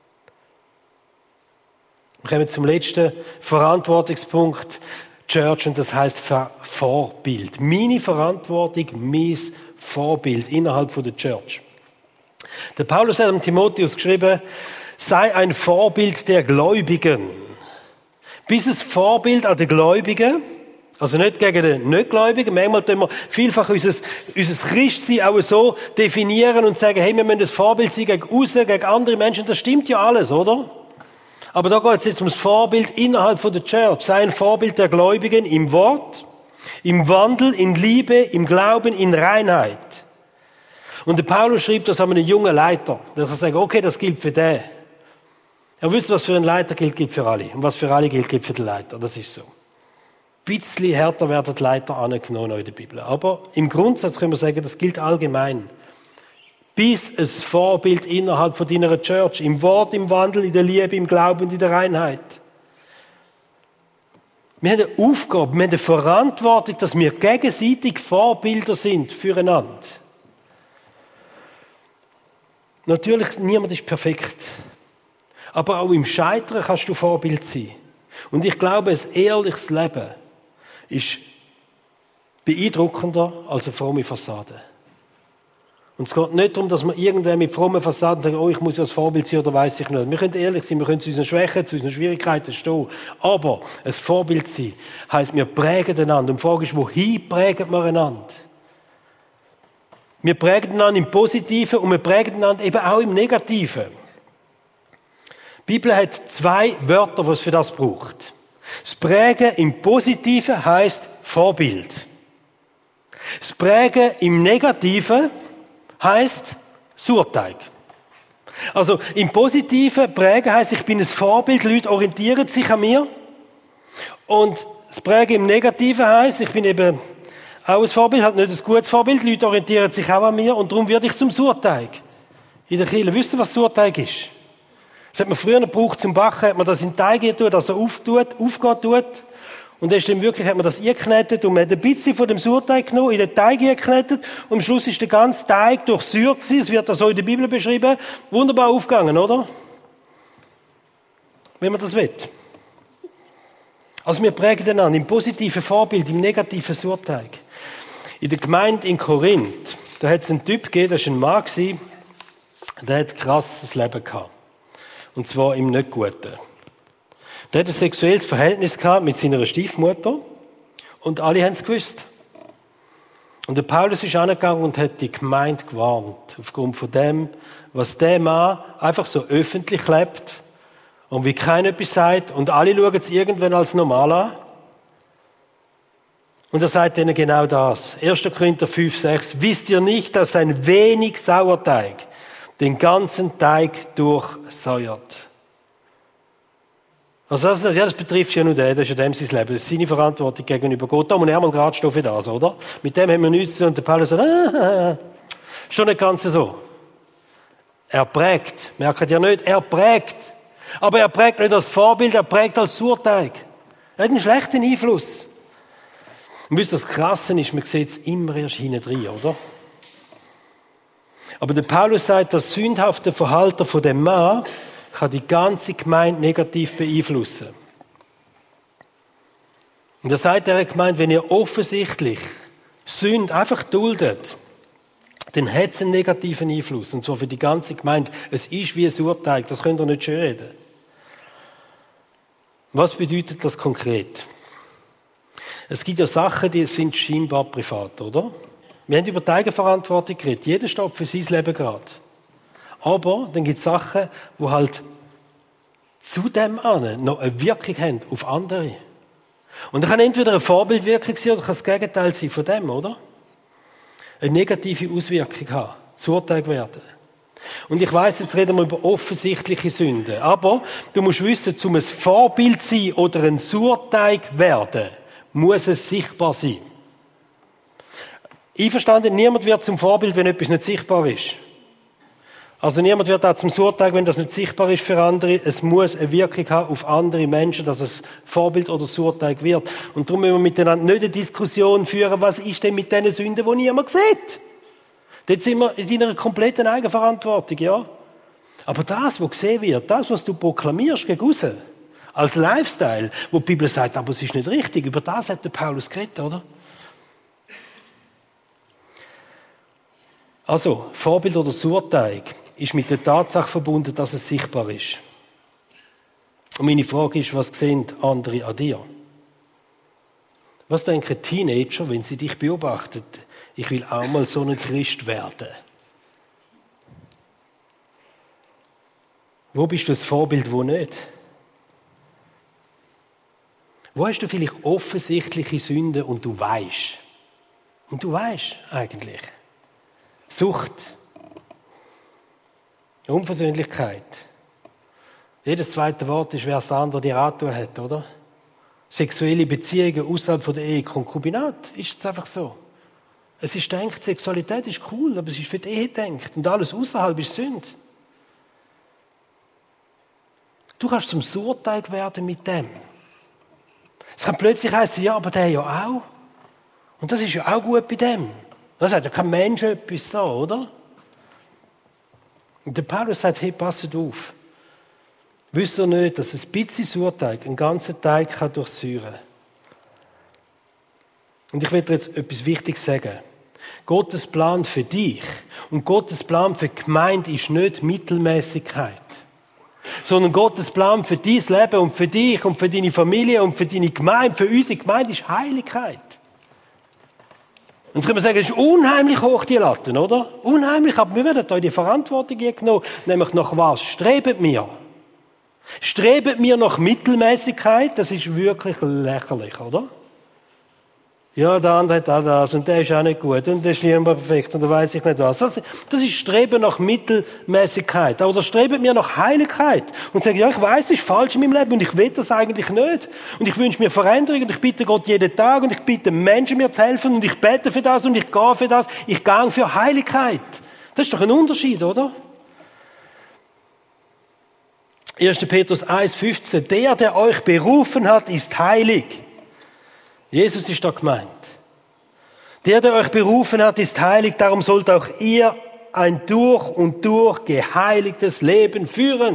Wir kommen zum letzten Verantwortungspunkt Church und das heisst Vorbild. Meine Verantwortung, mein Vorbild innerhalb von der Church. Der Paulus hat dem Timotheus geschrieben, sei ein Vorbild der Gläubigen. Bist ein Vorbild an den Gläubigen, also nicht gegen den Nichtgläubigen. Manchmal tun wir vielfach unser, unser Christsein auch so definieren und sagen, hey, wir müssen ein Vorbild sein gegen aussen, gegen andere Menschen. Das stimmt ja alles, oder? Aber da geht es jetzt ums Vorbild innerhalb von der Church. Sei ein Vorbild der Gläubigen im Wort, im Wandel, in Liebe, im Glauben, in Reinheit. Und der Paulus schreibt das an einen jungen Leiter. Der kann sagen, okay, das gilt für den. Er wüsste, was für einen Leiter gilt, gilt für alle. Und was für alle gilt, gilt für den Leiter. Das ist so. Ein bisschen härter werden die Leiter angenommen in der Bibel. Aber im Grundsatz können wir sagen, das gilt allgemein. Bis ein Vorbild innerhalb von deiner Church. Im Wort, im Wandel, in der Liebe, im Glauben und in der Reinheit. Wir haben eine Aufgabe, wir haben eine Verantwortung, dass wir gegenseitig Vorbilder sind füreinander. Natürlich, niemand ist perfekt. Aber auch im Scheitern kannst du Vorbild sein. Und ich glaube, ein ehrliches Leben ist beeindruckender als eine fromme Fassade. Und es geht nicht darum, dass man irgendwer mit frommen Fassaden sagt, oh, ich muss ja als Vorbild sein oder weiss ich nicht. Wir können ehrlich sein, wir können zu unseren Schwächen, zu unseren Schwierigkeiten stehen. Aber ein Vorbild sein heisst, wir prägen einander. Und die Frage ist, wohin prägen wir einander? Wir prägen einander im Positiven und wir prägen einander eben auch im Negativen. Die Bibel hat zwei Wörter, die es für das braucht. Das Prägen im Positiven heisst Vorbild. Das Prägen im Negativen heisst Sauerteig. Also im Positiven Prägen heisst, ich bin ein Vorbild, Leute orientieren sich an mir. Und das Prägen im Negativen heisst, ich bin eben auch ein Vorbild, halt nicht ein gutes Vorbild, Leute orientieren sich auch an mir und darum werde ich zum Sauerteig. In der Kirche, wisst ihr, was Sauerteig ist? Das hat man früher gebraucht zum Backen, hat man das in den Teig getan, dass er auftut, aufgeht tut. Und dann ist dann wirklich, hat man das eingeknetet und man hat ein bisschen von dem Sauerteig genommen, in den Teig eingeknetet und am Schluss ist der ganze Teig durchsäuert gewesen. Es wird da so in der Bibel beschrieben. Wunderbar aufgegangen, oder? Wenn man das will. Also wir prägen den an, im positiven Vorbild, im negativen Sauerteig. In der Gemeinde in Korinth, da hat es einen Typ gegeben, das war ein Mann, der hat ein krasses Leben gehabt. Und zwar im nicht Guten. Der hat ein sexuelles Verhältnis gehabt mit seiner Stiefmutter und alle haben es gewusst. Und der Paulus ist angegangen und hat die Gemeinde gewarnt, aufgrund von dem, was der Mann einfach so öffentlich lebt und wie keiner etwas sagt und alle schauen es irgendwann als normal an. Und er sagt ihnen genau das. erster Korinther fünf, sechs. Wisst ihr nicht, dass ein wenig Sauerteig den ganzen Teig durchsäuert? Also das, ja, das betrifft ja nur den, das ist ja dem sein Leben, das ist seine Verantwortung gegenüber Gott. Da muss er mal gerade stehen für das, oder? Mit dem haben wir nichts zu tun. Und der Paulus sagt, ah, schon nicht ganz so. Er prägt, merkt ihr nicht, er prägt. Aber er prägt nicht als Vorbild, er prägt als Sauerteig. Er hat einen schlechten Einfluss. Und wisst ihr, das Krasse ist, man sieht es immer erst hinten drin, oder? Aber der Paulus sagt, das sündhafte Verhalten von dem Mann kann die ganze Gemeinde negativ beeinflussen. Und er sagt der Gemeinde, wenn ihr offensichtlich Sünde einfach duldet, dann hat es einen negativen Einfluss. Und zwar für die ganze Gemeinde. Es ist wie ein Sauerteig, das könnt ihr nicht schön reden. Was bedeutet das konkret? Es gibt ja Sachen, die sind scheinbar privat, oder? Wir haben über die Eigenverantwortung geredet. Jeder steht für sein Leben gerade. Aber dann gibt es Sachen, die halt zu dem an noch eine Wirkung haben auf andere. Und das kann entweder eine Vorbildwirkung sein oder kann das Gegenteil sein von dem, oder? Eine negative Auswirkung haben, zu Urteil werden. Und ich weiss, jetzt reden wir über offensichtliche Sünden. Aber du musst wissen, um ein Vorbild zu sein oder ein Sauerteig werden, muss es sichtbar sein. Einverstanden, niemand wird zum Vorbild, wenn etwas nicht sichtbar ist. Also niemand wird auch zum Surteig, wenn das nicht sichtbar ist für andere. Es muss eine Wirkung haben auf andere Menschen, dass es Vorbild oder Surteig wird. Und darum müssen wir miteinander nicht eine Diskussion führen, was ist denn mit diesen Sünden, die niemand sieht. Dort sind wir in deiner kompletten Eigenverantwortung, ja. Aber das, was gesehen wird, das, was du proklamierst gegen raus, als Lifestyle, wo die Bibel sagt, aber es ist nicht richtig, über das hat der Paulus geredet, oder? Also, Vorbild oder Surteig ist mit der Tatsache verbunden, dass es sichtbar ist. Und meine Frage ist, was sehen andere an dir? Was denken Teenager, wenn sie dich beobachten? Ich will auch mal so ein Christ werden. Wo bist du das Vorbild, wo nicht? Wo hast du vielleicht offensichtliche Sünden und du weißt? Und du weißt eigentlich. Sucht. Unversöhnlichkeit. Jedes zweite Wort ist, wer das andere dir angetan hat, oder? Sexuelle Beziehungen außerhalb von der Ehe, Konkubinat, ist jetzt einfach so. Es ist denkt, Sexualität ist cool, aber es ist für die Ehe denkt. Und alles außerhalb ist Sünde. Du kannst zum Surteig werden mit dem. Es kann plötzlich heißen, ja, aber der ja auch. Und das ist ja auch gut bei dem. Da sagt ja kein Mensch etwas da, oder? Und der Paulus sagt, hey, passt auf. Wisst ihr nicht, dass ein bisschen Surteig einen ganzen Teig kann durchsäuren kann? Und ich will dir jetzt etwas Wichtiges sagen. Gottes Plan für dich und Gottes Plan für die Gemeinde ist nicht Mittelmäßigkeit. Sondern Gottes Plan für dein Leben und für dich und für deine Familie und für deine Gemeinde, für unsere Gemeinde ist Heiligkeit. Und jetzt können wir sagen, das ist unheimlich hoch, die Latten, oder? Unheimlich, aber wir werden euch die Verantwortung genommen, nämlich nach was? Streben wir. Streben wir nach Mittelmäßigkeit, das ist wirklich lächerlich, oder? Ja, der andere hat auch das und der ist auch nicht gut und der ist nicht immer perfekt und da weiß ich nicht was. Das, das ist Streben nach Mittelmäßigkeit. Oder streben wir nach Heiligkeit und sagen, ja, ich weiß, es ist falsch in meinem Leben und ich will das eigentlich nicht. Und ich wünsche mir Veränderung und ich bitte Gott jeden Tag und ich bitte Menschen mir zu helfen und ich bete für das und ich gehe für das. Ich gehe für Heiligkeit. Das ist doch ein Unterschied, oder? erster Petrus eins fünfzehn. Der, der euch berufen hat, ist heilig. Jesus ist da gemeint. Der, der euch berufen hat, ist heilig, darum sollt auch ihr ein durch und durch geheiligtes Leben führen.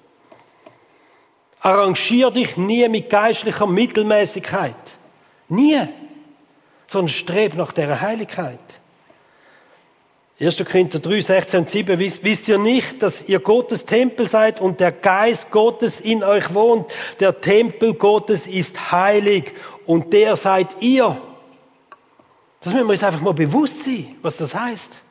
Arrangier dich nie mit geistlicher Mittelmäßigkeit. Nie. Sondern streb nach dieser Heiligkeit. erster Korinther drei, sechzehn und sieben. Wisst, wisst ihr nicht, dass ihr Gottes Tempel seid und der Geist Gottes in euch wohnt? Der Tempel Gottes ist heilig und der seid ihr. Das müssen wir uns einfach mal bewusst sein, was das heißt.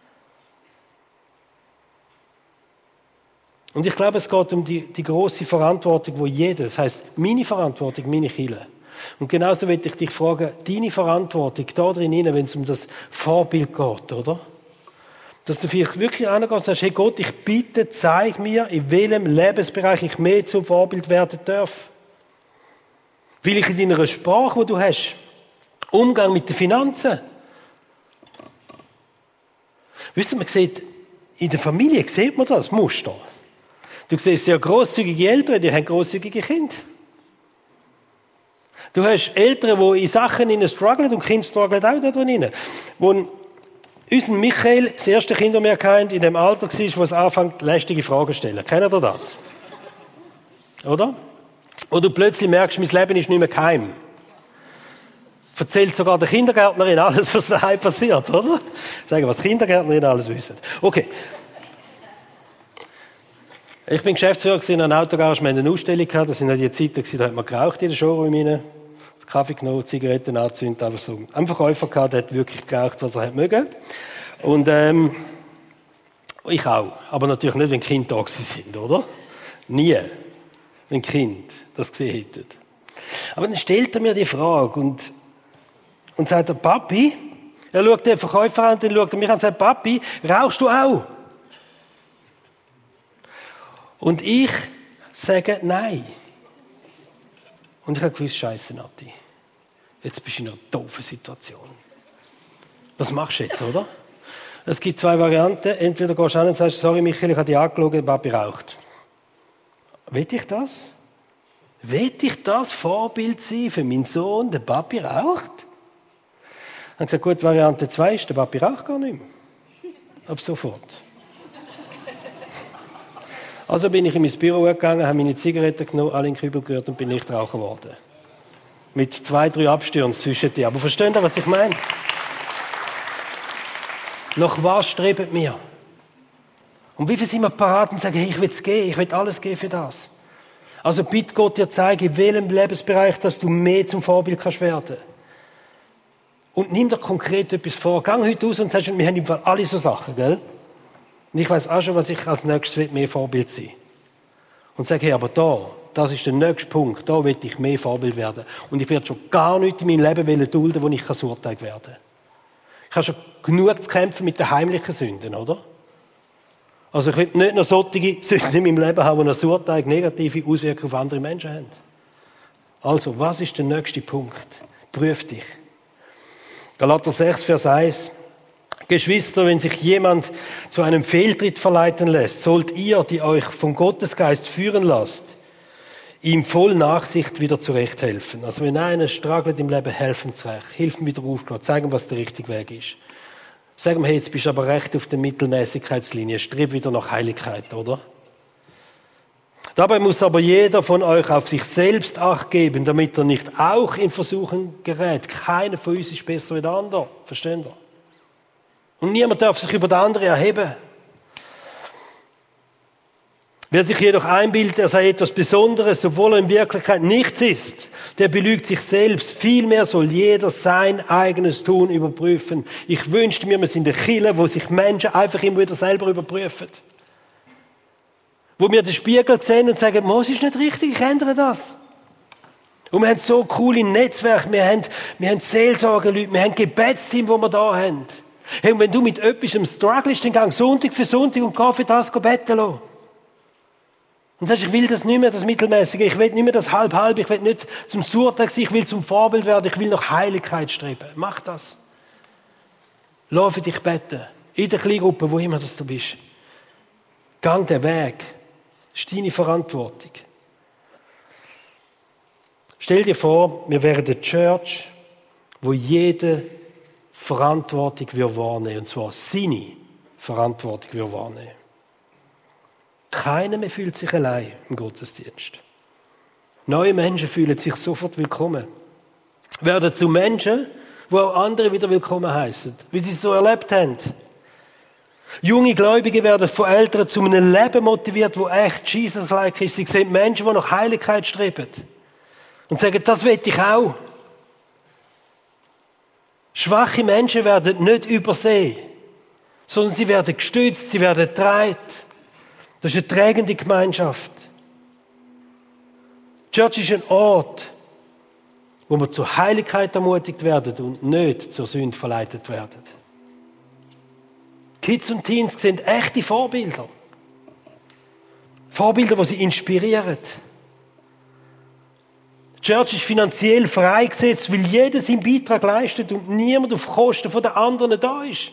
Und ich glaube, es geht um die, die grosse Verantwortung, wo jeder, das heisst, meine Verantwortung, meine Kirche. Und genauso will ich dich fragen, deine Verantwortung da drin, wenn es um das Vorbild geht, oder? Dass du vielleicht wirklich angehst und sagst, hey Gott, ich bitte, zeig mir, in welchem Lebensbereich ich mehr zum Vorbild werden darf. Vielleicht in deiner Sprache, die du hast. Umgang mit den Finanzen. Wisst ihr, man sieht, in der Familie sieht man das Muster. Du siehst sehr grosszügige Eltern, die haben grosszügige Kinder. Du hast Eltern, die in Sachen in strugglen und Kinder strugglen auch da drin. Wo unser Michael, das erste Kind, das wir hatten, in dem Alter war, wo es anfängt, lästige Fragen zu stellen. Kennt ihr das? Oder? Wo du plötzlich merkst, mein Leben ist nicht mehr geheim. Erzählt sogar der Kindergärtnerin alles, was daheim passiert, oder? Sagen, was die Kindergärtnerin alles wissen. Okay. Ich bin Geschäftsführer in einer Autogarage, wir hatten eine Ausstellung gehabt, das sind ja die Zeiten, da hat man geraucht in den Showroom rein, Kaffee genommen, Zigaretten angezündet, aber so. Ein Verkäufer gehabt, der hat wirklich geraucht, was er hat mögen. Und, ähm, ich auch. Aber natürlich nicht, wenn Kinder da sind, oder? Nie. Wenn Kind das gesehen hätten. Aber dann stellt er mir die Frage und, und sagt der Papi, er schaut den Verkäufer an, dann schaut er mich an und sagt, Papi, rauchst du auch? Und ich sage, nein. Und ich habe gewusst, Scheiße, Nati. Jetzt bist du in einer doofen Situation. Was machst du jetzt, oder? Es gibt zwei Varianten. Entweder gehst du an und sagst, sorry Michael, ich habe dich angeschaut, der Papi raucht. Will ich das? Will ich das Vorbild sein für meinen Sohn, der Papi raucht? Ich habe gesagt, gut, Variante zwei ist, der Papi raucht gar nicht mehr. Ab sofort. Also bin ich in mein Büro gegangen, habe meine Zigaretten genommen, alle in den Kübel gerührt und bin nicht rauchen worden. Mit zwei, drei Abstürzen zwischen dir. Aber versteht ihr, was ich meine? Nach was streben wir? Und wie viel sind wir parat und sagen, hey, ich will es geben, ich will alles geben für das. Also bitte Gott dir zeigen, in welchem Lebensbereich, dass du mehr zum Vorbild kannst werden. Und nimm dir konkret etwas vor. Geh heute raus und sag, wir haben im Fall alle so Sachen, gell? Und ich weiss auch schon, was ich als nächstes will, mehr Vorbild sein. Und sag, hey, aber da, das ist der nächste Punkt, da will ich mehr Vorbild werden. Und ich werde schon gar nichts in meinem Leben dulden, wo ich Surteig werden kann. Ich habe schon genug zu kämpfen mit den heimlichen Sünden, oder? Also ich will nicht noch solche Sünden in meinem Leben haben, die ein Surteig negative Auswirkungen auf andere Menschen haben. Also, was ist der nächste Punkt? Prüf dich. Galater sechs, Vers eins. Geschwister, wenn sich jemand zu einem Fehltritt verleiten lässt, sollt ihr, die euch vom Gottesgeist führen lasst, ihm voll Nachsicht wieder zurechthelfen. Also wenn einer struggelt im Leben, helfen zurecht. Hilf ihm wieder aufklären, zeigen, was der richtige Weg ist. Sag ihm, hey, jetzt bist du aber recht auf der Mittelmäßigkeitslinie, streb wieder nach Heiligkeit, oder? Dabei muss aber jeder von euch auf sich selbst Acht geben, damit er nicht auch in Versuchen gerät. Keiner von uns ist besser wie der andere. Versteht ihr? Und niemand darf sich über den anderen erheben. Wer sich jedoch einbildet, er sei etwas Besonderes, obwohl er in Wirklichkeit nichts ist, der belügt sich selbst. Vielmehr soll jeder sein eigenes Tun überprüfen. Ich wünschte mir, wir sind eine Kirche, wo sich Menschen einfach immer wieder selber überprüfen. Wo wir den Spiegel sehen und sagen, das ist nicht richtig, ich ändere das. Und wir haben so coole Netzwerke, wir haben, wir haben Seelsorgeleute, wir haben Gebetsteam, wo wir da haben. Hey, und wenn du mit etwas im strugglest, dann geh Sonntag für Sonntag und geh für das beten lassen. Und sagst, ich will das nicht mehr, das Mittelmäßige, ich will nicht mehr das Halb-Halb, ich will nicht zum Surtag sein, ich will zum Vorbild werden, ich will nach Heiligkeit streben. Mach das. Lass für dich beten. In der Kleingruppe, wo immer das du bist. Gang den Weg. Das ist deine Verantwortung. Stell dir vor, wir wären eine Church, wo jede Verantwortung wahrnehmen will, und zwar seine Verantwortung wahrnehmen will. Keiner mehr fühlt sich allein im Gottesdienst. Neue Menschen fühlen sich sofort willkommen. Werden zu Menschen, die auch andere wieder willkommen heißen, wie sie es so erlebt haben. Junge Gläubige werden von Eltern zu einem Leben motiviert, wo echt Jesus-like ist. Sie sehen Menschen, die nach Heiligkeit streben. Und sagen, das will ich auch. Schwache Menschen werden nicht übersehen, sondern sie werden gestützt, sie werden getragen. Das ist eine trägende Gemeinschaft. Die Church ist ein Ort, wo wir zur Heiligkeit ermutigt werden und nicht zur Sünde verleitet werden. Kids und Teens sind echte Vorbilder. Vorbilder, die sie inspirieren. Die Church ist finanziell freigesetzt, weil jeder seinen Beitrag leistet und niemand auf Kosten der anderen da ist.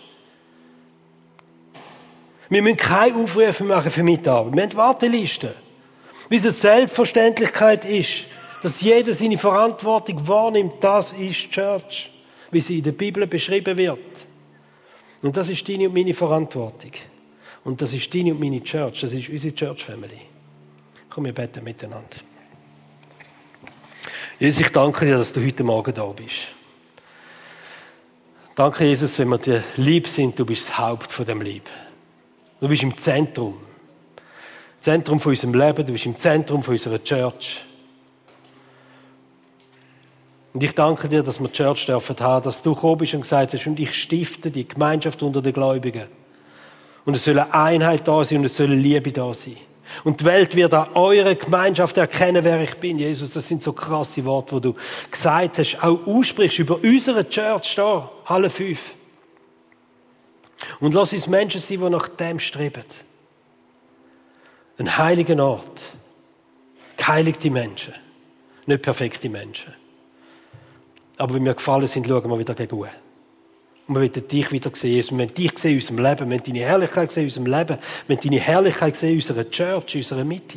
Wir müssen keine Aufrufe machen für Mitarbeit. Wir haben Wartelisten. Wie es eine Selbstverständlichkeit ist, dass jeder seine Verantwortung wahrnimmt, das ist Church, wie sie in der Bibel beschrieben wird. Und das ist deine und meine Verantwortung. Und das ist deine und meine Church. Das ist unsere Church Family. Komm, wir beten miteinander. Jesus, ich danke dir, dass du heute Morgen da bist. Danke, Jesus, wenn wir dir lieb sind, du bist das Haupt von dem Lieb. Du bist im Zentrum. Zentrum von unserem Leben, du bist im Zentrum von unserer Church. Und ich danke dir, dass wir die Church dürfen haben, dass du gekommen bist und gesagt hast, und ich stifte die Gemeinschaft unter den Gläubigen. Und es soll eine Einheit da sein und es soll eine Liebe da sein. Und die Welt wird an eurer Gemeinschaft erkennen, wer ich bin. Jesus, das sind so krasse Worte, die du gesagt hast, auch aussprichst über unsere Church da, Halle fünf. Und lass uns Menschen sein, die nach dem streben. Ein heiliger Ort. Geheiligte Menschen. Nicht perfekte Menschen. Aber wenn wir gefallen sind, schauen wir wieder gegen. Und wir wollen dich wieder sehen, Jesus. Wir wollen dich sehen in unserem Leben. Wir wollen deine Herrlichkeit sehen in unserem Leben. Wir wollen deine Herrlichkeit sehen in unserer Church, in unserer Mitte.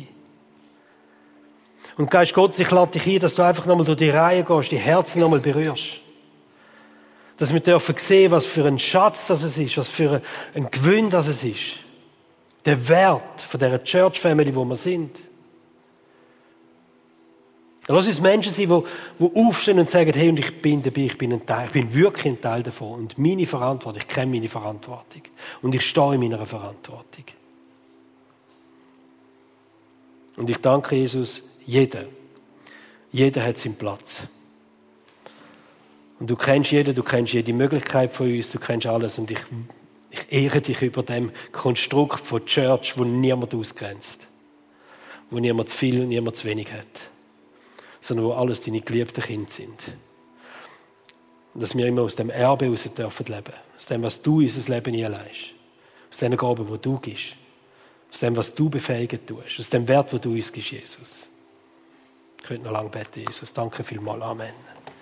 Und Geist Gottes, ich lade dich ein, dass du einfach nochmal durch die Reihe gehst, die Herzen nochmal berührst. Dass wir dürfen sehen, was für ein Schatz das es ist, was für ein Gewinn das es ist. Der Wert von dieser Church Family, wo wir sind. Lass uns Menschen sein, die, die aufstehen und sagen, hey, und ich bin dabei, ich bin ein Teil, ich bin wirklich ein Teil davon. Und meine Verantwortung, ich kenne meine Verantwortung. Und ich stehe in meiner Verantwortung. Und ich danke Jesus, jeder, jeder hat seinen Platz. Und du kennst jeden, du kennst jede Möglichkeit von uns, du kennst alles. Und ich, ich ehre dich über dem Konstrukt von Church, wo niemand ausgrenzt. Wo niemand zu viel und niemand zu wenig hat. Sondern wo alles deine geliebten Kinder sind. Und dass wir immer aus dem Erbe heraus dürfen leben. Aus dem, was du in unser Leben hineinlegst. Aus den Gaben, die du gibst. Aus dem, was du befähigen tust. Aus dem Wert, den du uns gibst, Jesus. Ich könnte noch lange beten, Jesus. Danke vielmals. Amen.